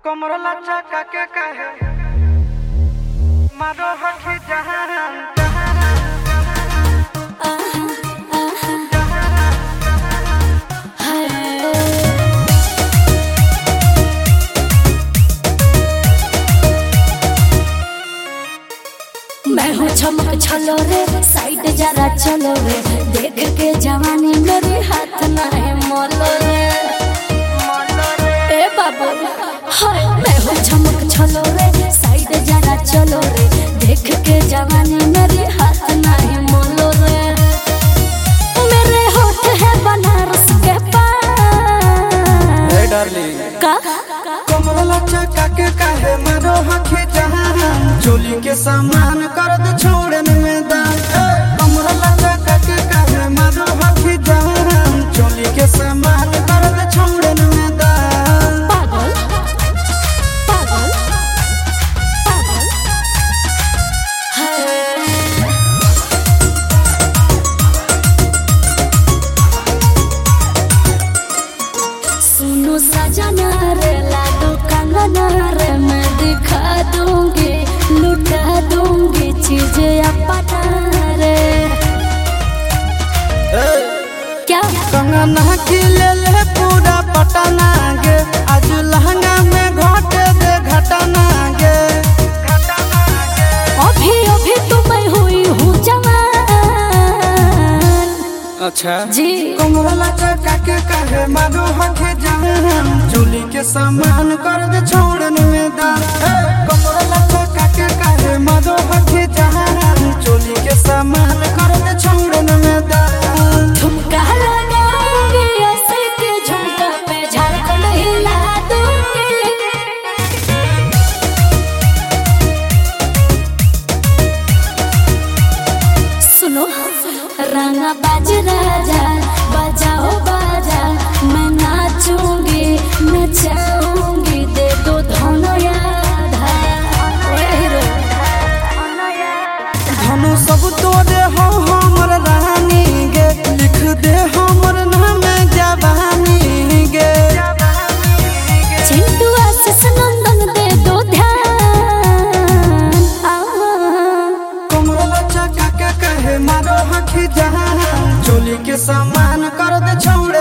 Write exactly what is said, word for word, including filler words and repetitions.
कमर लचा के कहे मारो हठी जहान मैं हूँ चमक छलो रे साइड जरा चलो रे देख के जवानी मेरे हाथ ना है मोलो रे ए बाबू हाय मैं हूँ चमक छलो रे साइड जरा चलो रे देख के जवानी मेरे हाथ ना है मोलो रे मेरे होठ है बनारस के पान ए डार्लिंग का कमर लचा के कहे मारो हठी जहान चोली के सामान कर दे छोड़न में दान कमर लचा के कहे मारो हठी जहान चोली के सामान कर दे छोड़न में दान पागल पागल पागल सुनो सजना रे लाडो कंगना रे मैं दिखा दूंगी लुटा दूंगी चीजें अपना रे क्या कंगना की ले ले पूरा पटना गे आज लहंगा में घट दे घटना गे अभी अभी तो मैं हुई हूँ जवान अच्छा जी कमर लचा के कहे मारो हठी जहान चोली के सामान कर दे छोड़न में दान कमर लचा के कहे मारो हठी जहान चोली के सामान कर दे छोड़न में दान झुमका लगाऊंगी ऐसे के झुमका पे झारखंड हिला दूंगी सुनो राना बाज राजा बजाओ बाजा मैं नाचूंगी नचाऊंगी दे दो धनो याद धनु सब तोरे हो हमर रानी गे लिख दे हमर नाम जवानी गे चिंटू आशीष नंदन दे दो ध्यान कमर लचा के कहे मारो हठी जहान चोली के सामान कर दे छोड़